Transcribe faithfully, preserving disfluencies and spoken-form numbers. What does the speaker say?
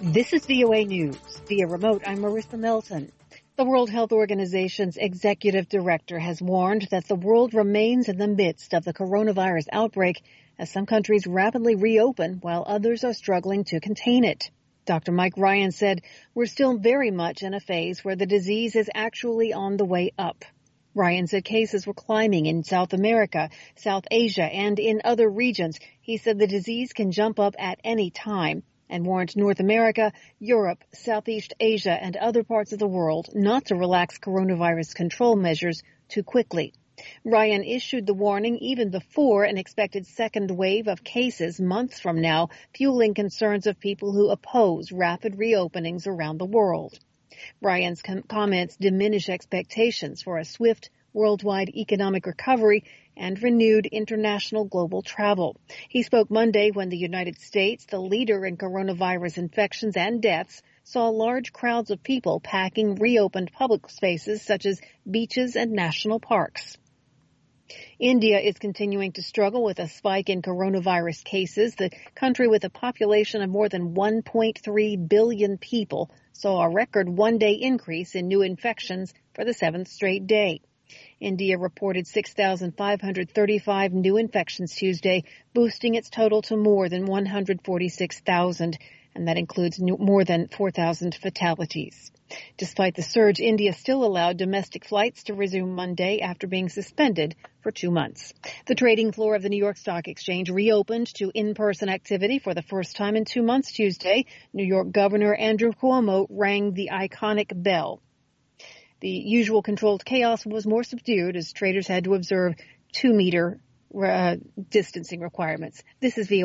This is V O A News. Via remote, I'm Marissa Melton. The World Health Organization's executive director has warned that the world remains in the midst of the coronavirus outbreak as some countries rapidly reopen while others are struggling to contain it. Doctor Mike Ryan said, "We're still very much in a phase where the disease is actually on the way up." Ryan said cases were climbing in South America, South Asia, and in other regions. He said the disease can jump up at any time, and warned North America, Europe, Southeast Asia, and other parts of the world not to relax coronavirus control measures too quickly. Ryan issued the warning even before an expected second wave of cases months from now, fueling concerns of people who oppose rapid reopenings around the world. Ryan's com- comments diminish expectations for a swift worldwide economic recovery and renewed international global travel. He spoke Monday when the United States, the leader in coronavirus infections and deaths, saw large crowds of people packing reopened public spaces such as beaches and national parks. India is continuing to struggle with a spike in coronavirus cases. The country, with a population of more than one point three billion people, saw a record one-day increase in new infections for the seventh straight day. India reported six thousand five hundred thirty-five new infections Tuesday, boosting its total to more than one hundred forty-six thousand, and that includes new, more than four thousand fatalities. Despite the surge, India still allowed domestic flights to resume Monday after being suspended for two months. The trading floor of the New York Stock Exchange reopened to in-person activity for the first time in two months Tuesday. New York Governor Andrew Cuomo rang the iconic bell. The usual controlled chaos was more subdued as traders had to observe two-meter uh, distancing requirements. This is V O A.